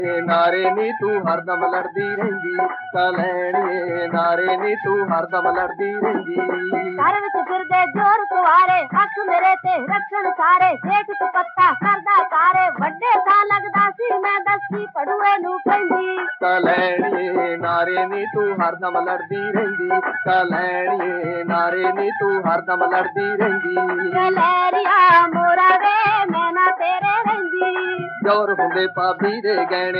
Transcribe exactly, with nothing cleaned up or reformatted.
ਨਾਰੇ ਨੀ ਤੂੰ ਹਰਦਮ ਲੜਦੀ ਰਹਿੰਦੀ, ਕਲੈਣੀਏ ਨਾਰੇ ਨੀ ਤੂੰ ਹਰਦਮ ਲੜਦੀ ਰਹਿੰਦੀ। ਘਰ ਵਿੱਚ ਫਿਰਦੇ ਜੋਰ ਕੁਆਰੇ, ਅੱਖ ਮੇਰੇ ਤੇ ਰੱਖਣ ਸਾਰੇ, ਜੇਠ ਤੂੰ ਪੱਤਾ ਕਰਦਾ ਤਾਰੇ, ਵੱਡੇ ਸਾਂ ਲੱਗਦਾ ਸੀ ਮੈਂ ਦਸੀ ਪੜੂਏ ਨੂੰ ਕਹਿੰਦੀ। ਕਲੈਣੀਏ ਨਾਰੇ ਨੀ ਤੂੰ ਹਰਦਮ ਲੜਦੀ ਰਹਿੰਦੀ, ਕਲੈਣੀਏ ਨਾਰੇ ਨੀ ਤੂੰ ਹਰਦਮ ਲੜਦੀ ਰਹਿੰਦੀ। ਕਲੈਰੀਆ ਮੋਰਾ ਵੇ ਮੈਂ ਨਾ ਤੇਰੇ ਰਹਿੰਦੀ, ਜੋਰ ਹੁੰਦੇ ਭਾਬੀ ਦੇ ਗਹਿਣੇ